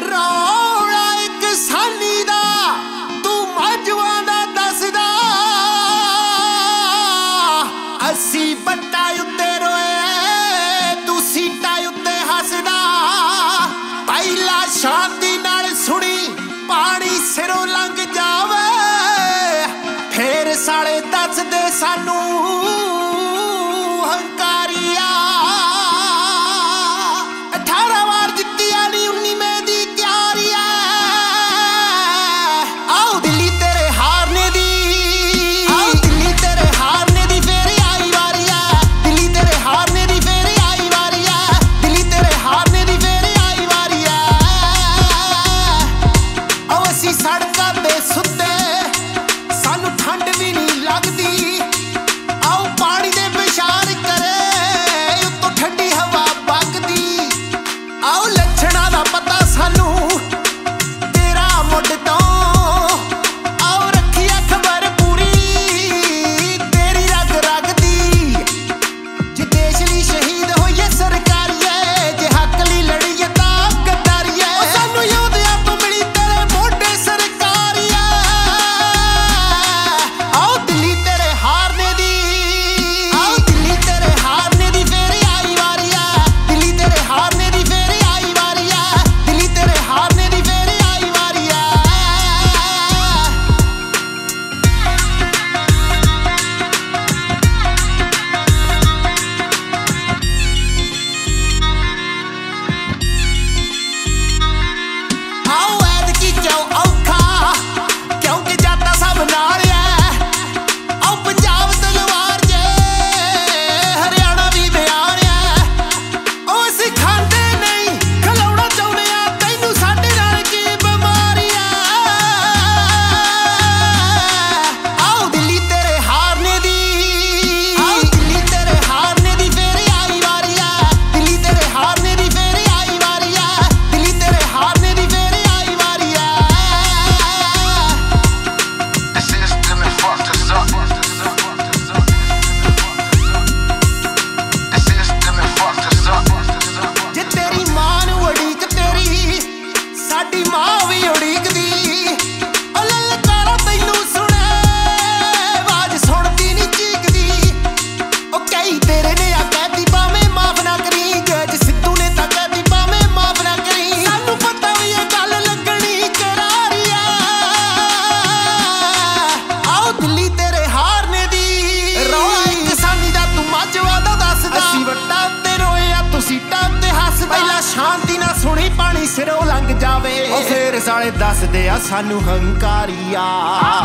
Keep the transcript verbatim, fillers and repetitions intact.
ਰੌਲਾ ਇੱਕ ਸਾਨੀ ਦਾ ਤੂੰ ਮਾਝਵਾਂ ਦਾ ਦੱਸਦਾ ਅਸੀਂ ਬੱਟਾ ਉੱਤੇ ਰੋਏ ਤੂੰ ਸੀਟਾਂ ਉੱਤੇ ਹੱਸਦਾ ਪਹਿਲਾ ਸ਼ਾਂਤੀ ਨਾਲ ਸੁਣੀ ਪਾਣੀ ਸਿਰੋਂ ਲੰਘ ਜਾਵੇ ਫੇਰ ਸਾਲੇ ਦੱਸਦੇ ਸਾਨੂੰ ਹੰਕਾਰੀਆ ਅਠਾਰਾਂ ਵਾਰ ਜਿੱਤਿਆ ਨੀ ਉਨੀਵੇਂ ਦੀ ਤਿਆਰੀ ਐ ਆਓ ਦਿੱਲੀ ਤੇਰੇ ਹਾਰਨੇ ਦੀ ਆਓ ਦਿੱਲੀ ਤੇਰੇ ਹਾਰਨੇ ਦੀ ਫੇਰ ਆਈ ਵਾਰੀ ਐ ਦਿੱਲੀ ਤੇਰੇ ਹਾਰਨੇ ਦੀ ਫੇਰ ਆਈ ਵਾਰੀ ਐ ਦਿੱਲੀ ਤੇਰੇ ਹਾਰਨੇ ਦੀ ਫੇਰ ਆਈ ਵਾਰੀ ਐ ਆਓ ਅਸੀਂ ਸੜਕਾਂ ਤੇ ਸੁੱਤੇ ਸਾਨੂੰ ਠੰਡ ਵੀ ਨਹੀਂ ਲੱਗਦੀ ਆਓ ਪਾਣੀ ਦੇ ਵਿਚਾਰ ਕਰੇ ਉੱਤੋਂ ਠੰਡੀ ਹਵਾ ਵਗਦੀ ਆਓ ਲੱਛਣਾਂ ਦਾ ਪਤਾ ਸਾਨੂੰ ਤੇਰਾ ਮੁੱਢ ਤੋਂ ਆਓ ਰੱਖੀਏ ਖਬਰ ਪੂਰੀ ਤੇਰੀ ਰਗ ਰਗ ਦੀ ਜੇ ਦੇਸ਼ ਲਈ ਸ਼ਹੀਦ ਹੋਈਏ ਸਰਕਾਰੀਏ ਜੇ ਹੱਕ ਲਈ ਲੜੀਏ ਤਾਂ ਗੱਦਾਰੀਏ ਉਹ ਸਾਨੂੰ ਯੋਧਿਆਂ ਤੋਂ ਮਿਲੀ ਤੇਰੇ ਮੋਢੇ ਸਰਕਾਰੀਏ ਆਓ ਦਿੱਲੀ ਤੇਰੇ ਹਾਰਨੇ ਦੀ ਆਓ ਦਿੱਲੀ ਤੇਰੇ ਹਾਰਨੇ ਦੀ ਫੇਰ ਆਈ ਵਾਰੀ ਐ ਦਿੱਲੀ ਤੇਰੇ ਹਾਰਨੇ ਦੀ ਫੇਰ ਆਈ ਵਾਰੀ ਐ ਦਿੱਲੀ ਤੇਰੇ ਹਾਰਨੇ ਦੀ ਫੇਰ ਆਈ ਵਾਰੀ ਐ ਆਓ ਐਤਕੀ ਕਿਉਂ ਔਖਾ ਕਿਉਂਕਿ ਜਾਤਾਂ ਸਭ ਨਾਲ ਐ ਆਓ ਪੰਜਾਬ ਤਲਵਾਰ ਜੇ ਹਰਿਆਣਾ ਵੀ ਬਿਆਨ ਐ ਉਹ ਅਸੀਂ ਖਾਂਦੇ ਨਹੀਂ ਖਲਾਉਣਾ ਚਾਹੁੰਦੇ ਆ ਤੈਨੂੰ ਸਾਡੇ ਨਾਲ ਕੀ ਬਿਮਾਰੀ ਐ ਆਓ ਦਿੱਲੀ ਤੇਰੇ ਹਾਰਨੇ ਦੀ ਆਓ ਦਿੱਲੀ ਤੇਰੇ ਹਾਰਨੇ ਦੀ ਫੇਰ ਆਈ ਵਾਰੀ ਐ ਦਿੱਲੀ ਤੇਰੇ ਹਾਰਨੇ ਦੀ ਫੇਰ ਆਈ ਵਾਰੀ ਐ ਦਿੱਲੀ ਤੇਰੇ ਹਾਰਨੇ ਦੀ ਫੇਰ ਆਈ ਵਾਰੀ ਐ The system is fucked us up. The system is fucked us up. ਜੇ ਤੇਰੀ ਮਾਂ ਨੂੰ ਉਡੀਕ ਤੇਰੀ ਸਾਡੀ ਮਾਂ ਵੀ ਉਡੀਕਦੀ ਉਹ ਲਲਕਾਰਾ ਤੈਨੂੰ ਸੁਣੇ ਆਵਾਜ਼ ਸੁਣਦੀ ਨੀ ਚੀਕਦੀ ਉਹ ਕਈ ਤੇਰੇ ਨੇ ਆ ਕਹਿਤੀ ਭਾਵੇਂ ਮਾਫ ਨਾ ਕਰੀ ਜੱਜ ਸਿੱਧੂ ਨੇ ਤਾਂ ਕਹਿਤੀ ਭਾਵੇਂ ਮਾਫ ਨਾ ਕਰੀ ਸਾਨੂੰ ਪਤਾ ਵੀ ਇਹ ਗੱਲ ਲੱਗਣੀ ਕਰਾਰੀ ਐ ਆਓ ਦਿੱਲੀ ਤੇਰੇ ਹਾਰਨੇ ਦੀ ਰੌਲਾ ਇੱਕ ਸਾਨੀ ਦਾ ਤੂੰ ਮਾਝਵਾਂ ਦਾ ਦੱਸਦਾ ਅਸੀਂ ਵੱਟਾਂ ਉੱਤੇ ਰੋਏ ਆ ਤੂੰ ਸੀਟਾਂ ਉੱਤੇ ਹੱਸਦਾ ਪਹਿਲਾਂ ਸ਼ਾਂਤੀ ਨਾਲ ਸੁਣੀ ਪਾਣੀ ਸਿਰੋਂ ਲੰਘ ਜਾਵੇ ਉਹ ਫੇਰ ਸਾਲੇ ਦੱਸਦੇ ਆ ਸਾਨੂੰ ਹੰਕਾਰੀਆ